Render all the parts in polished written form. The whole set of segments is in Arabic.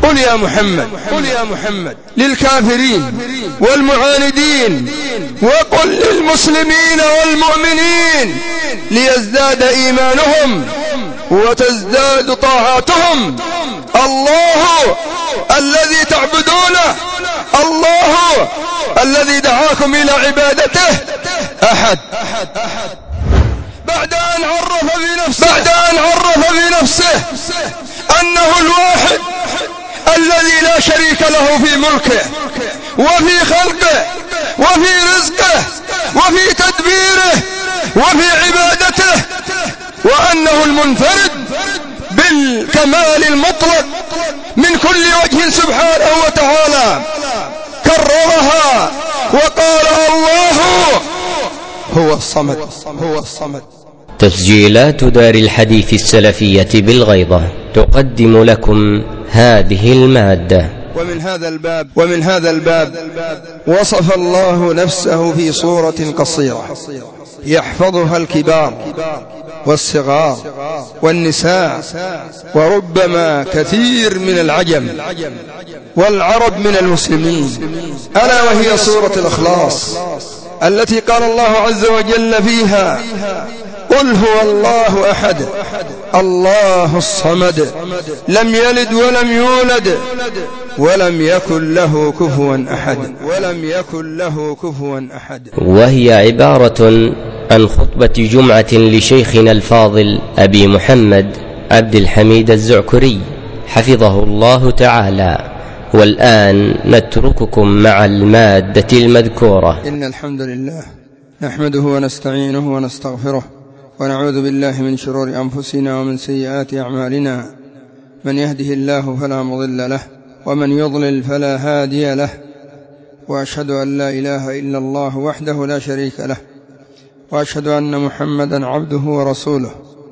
قل يا محمد للكافرين والمعاندين وقل للمسلمين والمؤمنين ليزداد إيمانهم وتزداد طاعاتهم. الله الذي تعبدونه، الله الذي دعاكم إلى عبادته أحد. بعد أن عرف بنفسه أنه الواحد الذي لا شريك له في ملكه وفي خلقه وفي رزقه وفي تدبيره وفي عبادته، وأنه المنفرد بالكمال المطلق من كل وجه سبحانه وتعالى، كررها وقال الله هو الصمد. تسجيلات دار الحديث السلفية بالغيضة تقدم لكم هذه المادة. ومن هذا الباب وصف الله نفسه في صورة قصيرة يحفظها الكبار والصغار والنساء، وربما كثير من العجم والعرب من المسلمين، ألا وهي سورة الإخلاص التي قال الله عز وجل فيها: قل هو الله أحد الله الصمد لم يلد ولم يولد ولم يكن له كفوا أحد. وهي عبارة عن خطبة جمعة لشيخنا الفاضل أبي محمد عبد الحميد الزعكري حفظه الله تعالى. والآن نترككم مع المادة المذكورة. إن الحمد لله نحمده ونستعينه ونستغفره ونعوذ بالله من شرور أنفسنا ومن سيئات أعمالنا، من يهده الله فلا مضل له ومن يضلل فلا هادي له، وأشهد أن لا إله إلا الله وحده لا شريك له، وأشهد أن محمدا عبده ورسوله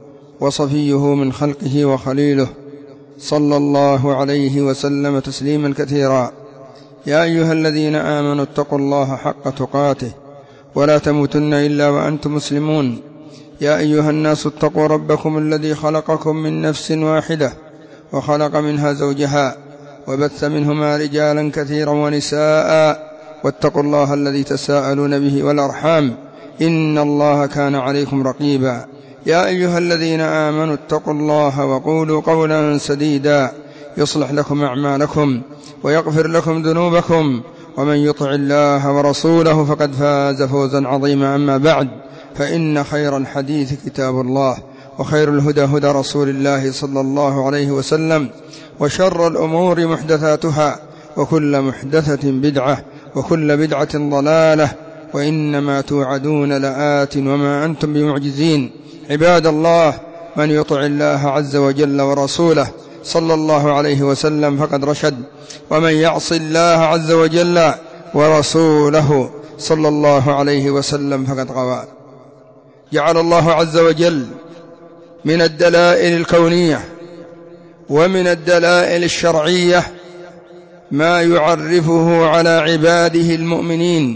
وصفيه من خلقه وخليله، صلى الله عليه وسلم تسليما كثيرا. يا أيها الذين آمنوا اتقوا الله حق تقاته ولا تموتن إلا وأنتم مسلمون. يا أيها الناس اتقوا ربكم الذي خلقكم من نفس واحدة وخلق منها زوجها وبث منهما رجالا كثيرا ونساء، واتقوا الله الذي تساءلون به والأرحام إن الله كان عليكم رقيبا. يا أيها الذين آمنوا اتقوا الله وقولوا قولا سديدا يصلح لكم أعمالكم ويغفر لكم ذنوبكم، ومن يطع الله ورسوله فقد فاز فوزا عظيما. أما بعد، فإن خير الحديث كتاب الله، وخير الهدى هدى رسول الله صلى الله عليه وسلم، وشر الأمور محدثاتها، وكل محدثة بدعة، وكل بدعة ضلالة، وإنما توعدون لآت وما أنتم بمعجزين. عباد الله، من يطع الله عز وجل ورسوله صلى الله عليه وسلم فقد رشد، ومن يعص الله عز وجل ورسوله صلى الله عليه وسلم فقد غوى. جعل الله عز وجل من الدلائل الكونية ومن الدلائل الشرعية ما يعرفه على عباده المؤمنين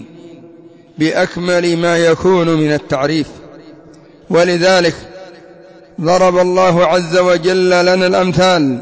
بأكمل ما يكون من التعريف، ولذلك ضرب الله عز وجل لنا الأمثال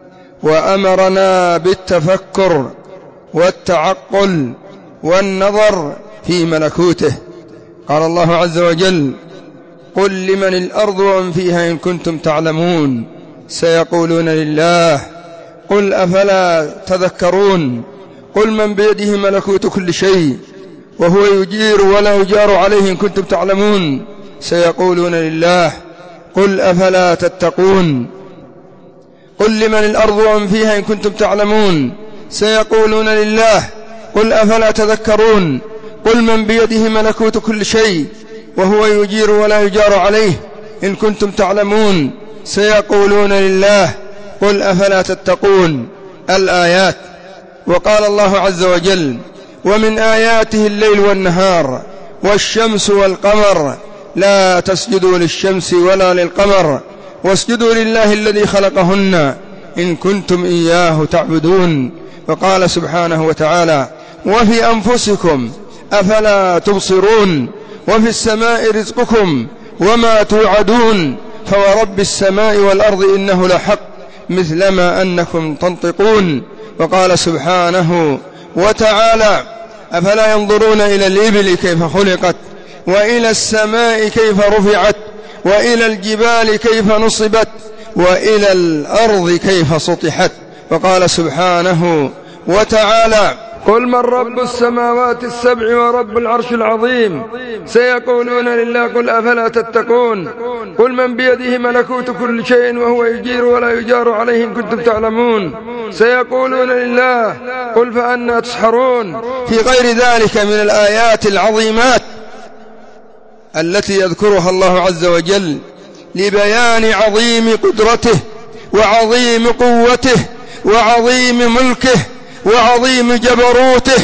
وأمرنا بالتفكر والتعقل والنظر في ملكوته. قال الله عز وجل: قل لمن الأرض ومن فيها إن كنتم تعلمون سيقولون لله قل أفلا تذكرون. قل من بيده ملكوت كل شيء وهو يجير ولا يجار عليه إن كنتم تعلمون سيقولون لله قل أفلا تتقون. قل لمن الأرض ومن فيها إن كنتم تعلمون سيقولون لله قل أفلا تذكرون. قل من بيده ملكوت كل شيء وهو يجير ولا يجار عليه إن كنتم تعلمون سيقولون لله قل أفلا تتقون. الآيات. وقال الله عز وجل: ومن آياته الليل والنهار والشمس والقمر لا تسجدوا للشمس ولا للقمر واسجدوا لله الذي خلقهن إن كنتم إياه تعبدون. وقال سبحانه وتعالى: وفي أنفسكم أفلا تبصرون وفي السماء رزقكم وما توعدون فورب السماء والأرض إنه لحق مثلما أنكم تنطقون. وقال سبحانه وتعالى: أفلا ينظرون إلى الإبل كيف خلقت، وإلى السماء كيف رفعت، وإلى الجبال كيف نصبت، وإلى الأرض كيف سطحت. وقال سبحانه وتعالى: قل من رب السماوات السبع ورب العرش العظيم سيقولون لله قل أفلا تتقون. قل من بيده ملكوت كل شيء وهو يجير ولا يجار عليه إن كنتم تعلمون. سيقولون لله قل فأنى تسحرون. في غير ذلك من الآيات العظيمات التي يذكرها الله عز وجل لبيان عظيم قدرته وعظيم قوته وعظيم ملكه وعظيم جبروته،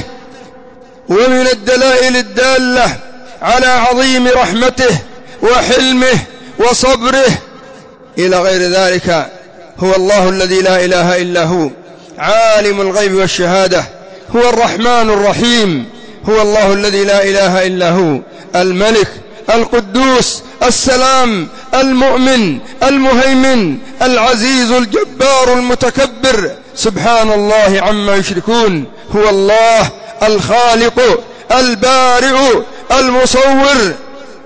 ومن الدلائل الدالة على عظيم رحمته وحلمه وصبره إلى غير ذلك. هو الله الذي لا إله إلا هو، عالم الغيب والشهادة، هو الرحمن الرحيم. هو الله الذي لا إله إلا هو، الملك القدوس السلام المؤمن المهيمن العزيز الجبار المتكبر، سبحان الله عما يشركون. هو الله الخالق البارئ المصور،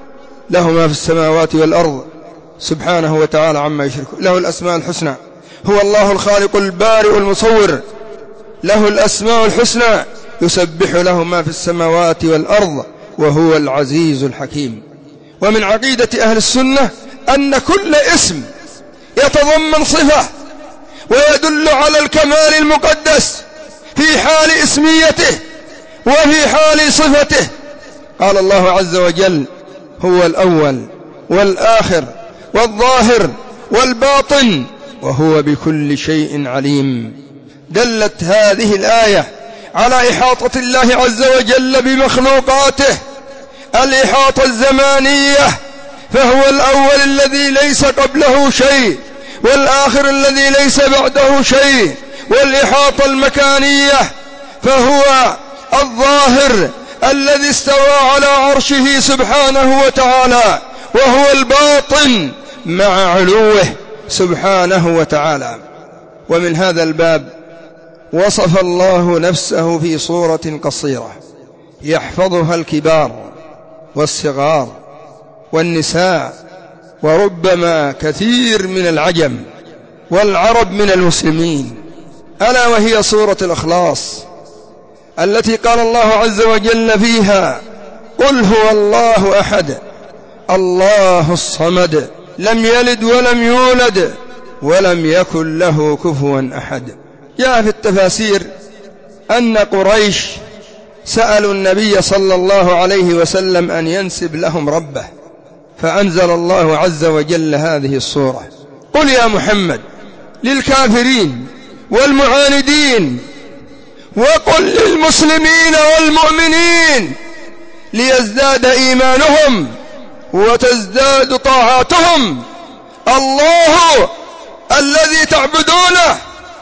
له ما في السماوات والأرض سبحانه وتعالى عما يشركون، له الأسماء الحسنى. هو الله الخالق البارئ المصور، له الأسماء الحسنى، يسبح له ما في السماوات والأرض، وهو العزيز الحكيم. ومن عقيدة أهل السنة أن كل اسم يتضمن صفة ويدل على الكمال المقدس في حال اسميته وفي حال صفته. قال الله عز وجل: هو الأول والآخر والظاهر والباطن وهو بكل شيء عليم. دلت هذه الآية على إحاطة الله عز وجل بمخلوقاته الإحاطة الزمانية، فهو الأول الذي ليس قبله شيء، والآخر الذي ليس بعده شيء، والإحاطة المكانية، فهو الظاهر الذي استوى على عرشه سبحانه وتعالى، وهو الباطن مع علوه سبحانه وتعالى. ومن هذا الباب وصف الله نفسه في صورة قصيرة يحفظها الكبار والصغار والنساء، وربما كثير من العجم والعرب من المسلمين، ألا وهي سورة الإخلاص التي قال الله عز وجل فيها: قل هو الله أحد الله الصمد لم يلد ولم يولد ولم يكن له كفوا أحد. جاء في التفاسير أن قريش سألوا النبي صلى الله عليه وسلم أن ينسب لهم ربه، فأنزل الله عز وجل هذه السورة: قل يا محمد للكافرين والمعاندين وقل للمسلمين والمؤمنين ليزداد إيمانهم وتزداد طاعاتهم، الله الذي تعبدونه،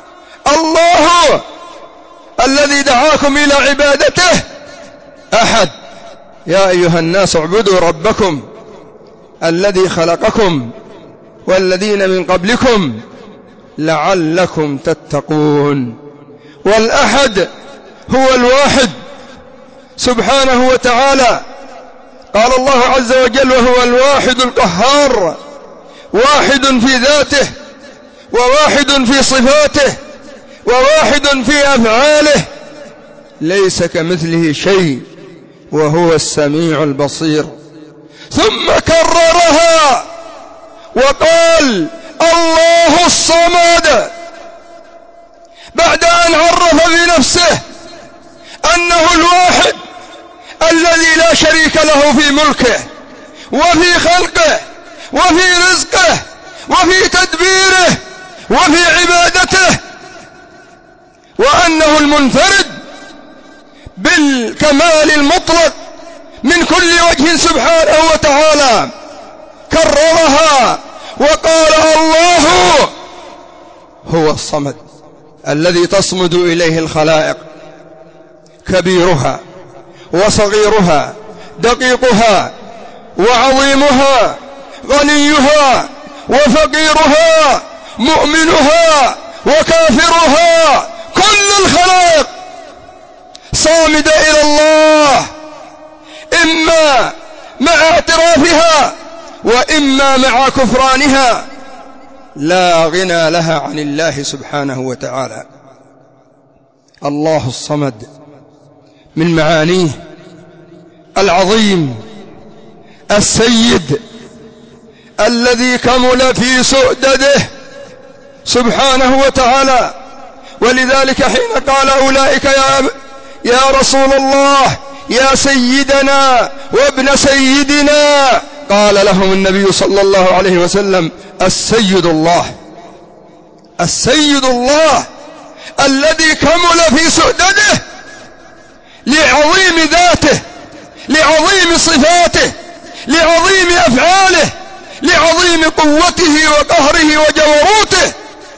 الله الذي دعاكم إلى عبادته أحد. يا أيها الناس اعبدوا ربكم الذي خلقكم والذين من قبلكم لعلكم تتقون. والأحد هو الواحد سبحانه وتعالى. قال الله عز وجل: وهو الواحد القهار، واحد في ذاته وواحد في صفاته وواحد في أفعاله، ليس كمثله شيء وهو السميع البصير. ثم كررها وقال: الله الصمد، بعد أن عرف بنفسه أنه الواحد الذي لا شريك له في ملكه وفي خلقه وفي رزقه وفي تدبيره وفي عبادته، وأنه المنفرد بالكمال المطلق من كل وجه سبحانه وتعالى. كررها وقال: الله هو الصمد الذي تصمد إليه الخلائق، كبيرها وصغيرها، دقيقها وعظيمها، غنيها وفقيرها، مؤمنها وكافرها كل الخلائق صامدة إلى الله، إما مع اعترافها وإما مع كفرانها، لا غنى لها عن الله سبحانه وتعالى. الله الصمد من معانيه العظيم السيد الذي كمل في سؤدده سبحانه وتعالى. ولذلك حين قال أولئك يا رسول الله يا سيدنا وابن سيدنا، قال لهم النبي صلى الله عليه وسلم السيد الله، السيد الله الذي كمل في سؤدده لعظيم ذاته، لعظيم صفاته، لعظيم أفعاله، لعظيم قوته وقهره وجبروته.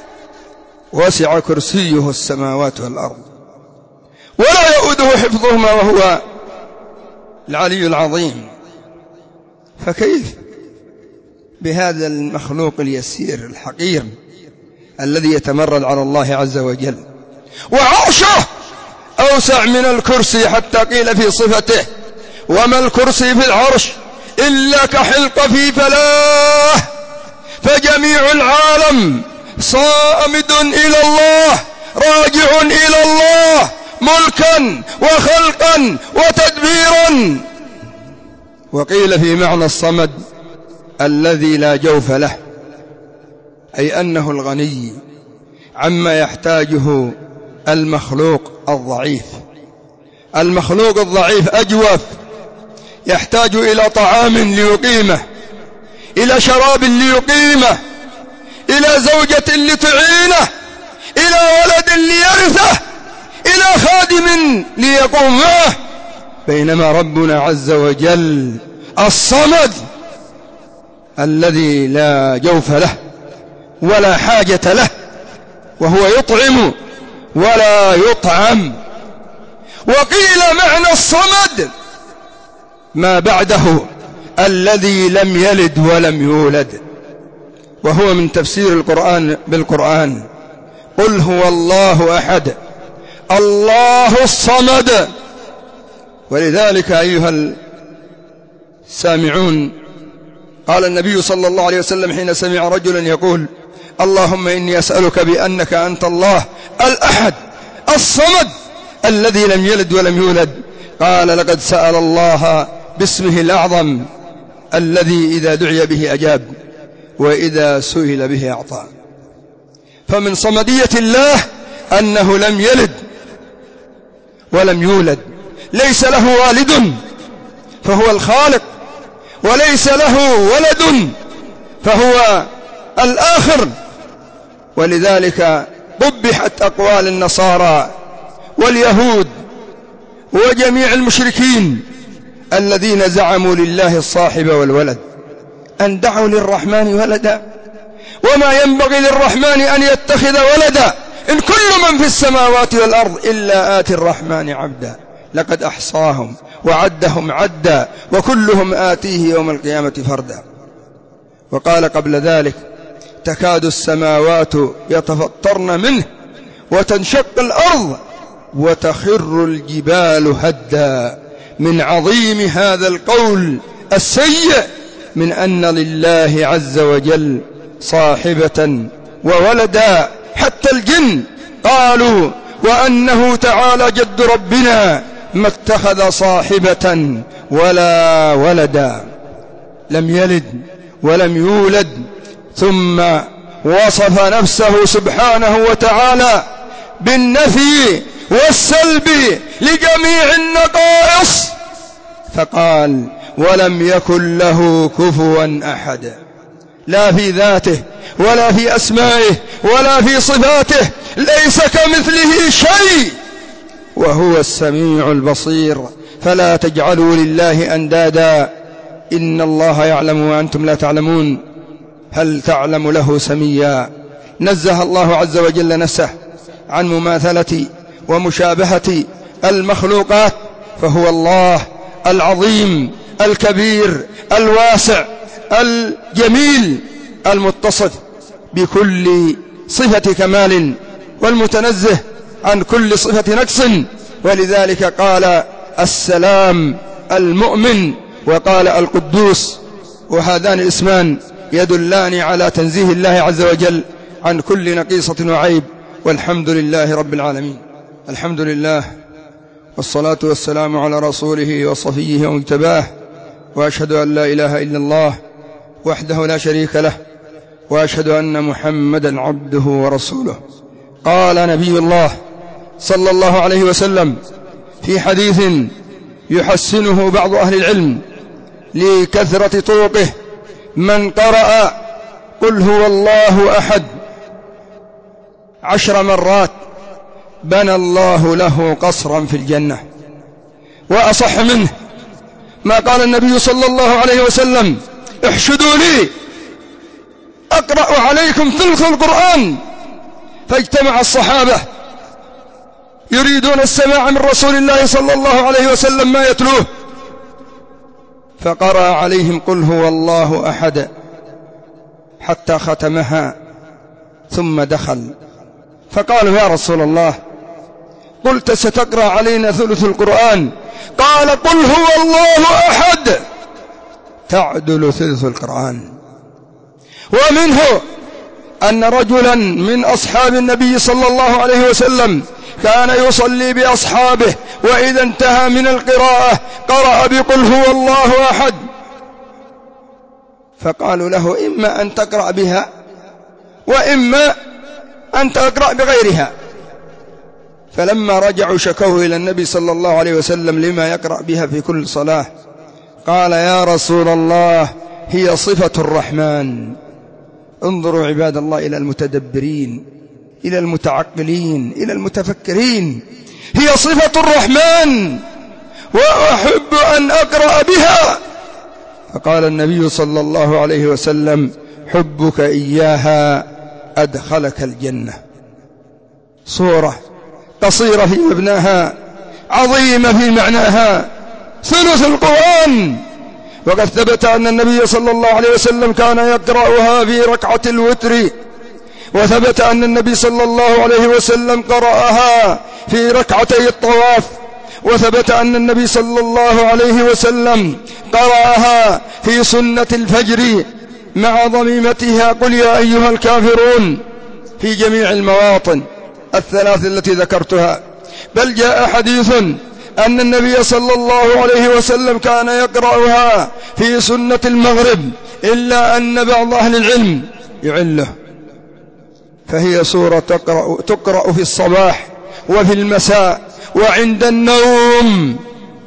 وسع كرسيه السماوات والأرض ولا يؤوده حفظهما وهو العلي العظيم. فكيف بهذا المخلوق اليسير الحقير الذي يتمرد على الله عز وجل؟ وعرشه أوسع من الكرسي، حتى قيل في صفته وما الكرسي في العرش إلا كحلق في فلاه، فجميع العالم صامد إلى الله، راجع إلى الله ملكا وخلقا وتدبيرا. وقيل في معنى الصمد الذي لا جوف له، أي أنه الغني عما يحتاجه المخلوق الضعيف. المخلوق الضعيف أجوف، يحتاج إلى طعام ليقيمه، إلى شراب ليقيمه، إلى زوجة لتعينه، إلى ولد ليرثه، إلى خادم ليقوم معه. بينما ربنا عز وجل الصمد الذي لا جوف له ولا حاجة له، وهو يطعم ولا يطعم. وقيل معنى الصمد ما بعده الذي لم يلد ولم يولد، وهو من تفسير القرآن بالقرآن. قل هو الله أحد الله الصمد. ولذلك أيها السامعون قال النبي صلى الله عليه وسلم حين سمع رجلا يقول اللهم إني أسألك بأنك أنت الله الأحد الصمد الذي لم يلد ولم يولد، قال لقد سأل الله باسمه الأعظم الذي إذا دعي به أجاب وإذا سئل به أعطى. فمن صمدية الله أنه لم يلد ولم يولد، ليس له والد فهو الخالق، وليس له ولد فهو الآخر. ولذلك قبحت أقوال النصارى واليهود وجميع المشركين الذين زعموا لله الصاحب والولد، أن دعوا للرحمن ولدا، وما ينبغي للرحمن أن يتخذ ولدا، إن كل من في السماوات والأرض إلا آتي الرحمن عبدا، لقد أحصاهم وعدهم عدا وكلهم آتيه يوم القيامة فردا. وقال قبل ذلك تكاد السماوات يتفطرن منه وتنشق الأرض وتخر الجبال هدا، من عظيم هذا القول السيء من أن لله عز وجل صاحبة وولدا. حتى الجن قالوا وأنه تعالى جد ربنا ما اتخذ صاحبة ولا ولدا، لم يلد ولم يولد. ثم وصف نفسه سبحانه وتعالى بالنفي والسلب لجميع النقائص، فقال ولم يكن له كفوا أحد، لا في ذاته ولا في أسمائه ولا في صفاته، ليس كمثله شيء وهو السميع البصير. فلا تجعلوا لله أندادا إن الله يعلم وأنتم لا تعلمون، هل تعلم له سميا؟ نزه الله عز وجل نفسه عن مماثلة ومشابهة المخلوقات، فهو الله العظيم الكبير الواسع الجميل المتصف بكل صفة كمال والمتنزه عن كل صفة نقص، ولذلك قال السلام المؤمن وقال القدوس، وهذان الاسمان يدلان على تنزيه الله عز وجل عن كل نقيصة وعيب. والحمد لله رب العالمين. الحمد لله والصلاة والسلام على رسوله وصفيه ومجتباه، وأشهد أن لا إله إلا الله وحده لا شريك له، وأشهد أن محمدا عبده ورسوله. قال نبي الله صلى الله عليه وسلم في حديث يحسنه بعض أهل العلم لكثرة طرقه: من قرأ قل هو الله أحد 10 مرات بنى الله له قصرا في الجنة. وأصح منه ما قال النبي صلى الله عليه وسلم: احشدوا لي أقرأ عليكم ثلث القرآن. فاجتمع الصحابة يريدون السماع من رسول الله صلى الله عليه وسلم ما يتلوه، فقرأ عليهم قل هو الله أحد حتى ختمها، ثم دخل. فقالوا: يا رسول الله، قلت ستقرأ علينا ثلث القرآن. قال: قل هو الله أحد تعدل ثلث القرآن. ومنه أن رجلا من أصحاب النبي صلى الله عليه وسلم كان يصلي بأصحابه، وإذا انتهى من القراءة قرأ بقل هو الله أحد، فقالوا له: إما أن تقرأ بها وإما أن تقرأ بغيرها. فلما رجعوا شكوه إلى النبي صلى الله عليه وسلم لما يقرأ بها في كل صلاة، قال: يا رسول الله، هي صفة الرحمن. انظروا عباد الله إلى المتدبرين، إلى المتعقلين، إلى المتفكرين. هي صفة الرحمن وأحب أن أقرأ بها. فقال النبي صلى الله عليه وسلم: حبك إياها أدخلك الجنة. صورة قصيرة في مبناها، عظيمة في معناها، ثلث القرآن. وقد ثبت أن النبي صلى الله عليه وسلم كان يقرأها في ركعة الوتر، وثبت أن النبي صلى الله عليه وسلم قرأها في ركعتي الطواف، وثبت أن النبي صلى الله عليه وسلم قرأها في سنة الفجر مع ضميمتها قل يا أيها الكافرون في جميع المواطن الثلاث التي ذكرتها. بل جاء حديث أن النبي صلى الله عليه وسلم كان يقرأها في سنة المغرب، إلا أن بعض أهل العلم يعله، فهي سورة تقرأ في الصباح وفي المساء وعند النوم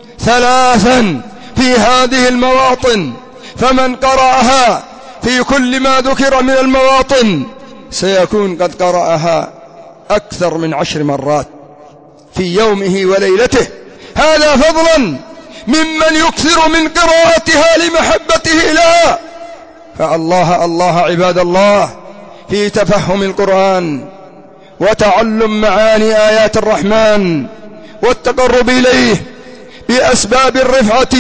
3 في هذه المواطن. فمن قرأها في كل ما ذكر من المواطن سيكون قد قرأها أكثر من 10 مرات في يومه وليلته. هذا فضلا ممن يكثر من قراءتها لمحبته لها. فالله الله عباد الله في تفهم القرآن وتعلم معاني آيات الرحمن والتقرب إليه بأسباب الرفعة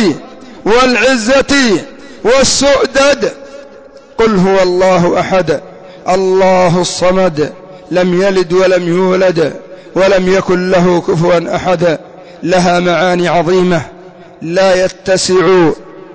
والعزة والسؤدد. قل هو الله أحد الله الصمد لم يلد ولم يولد ولم يكن له كفوا أحد. لها معاني عظيمة لا يتسع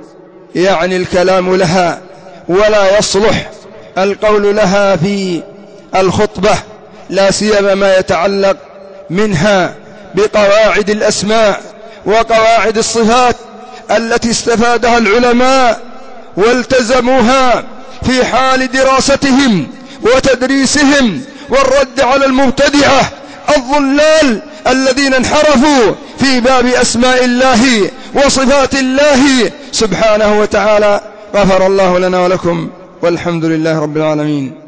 الكلام لها، ولا يصلح القول لها في الخطبة، لا سيما ما يتعلق منها بقواعد الأسماء وقواعد الصفات التي استفادها العلماء والتزموها في حال دراستهم وتدريسهم، والرد على المبتدعة الضلال الذين انحرفوا في باب أسماء الله وصفات الله سبحانه وتعالى. غفر الله لنا ولكم، والحمد لله رب العالمين.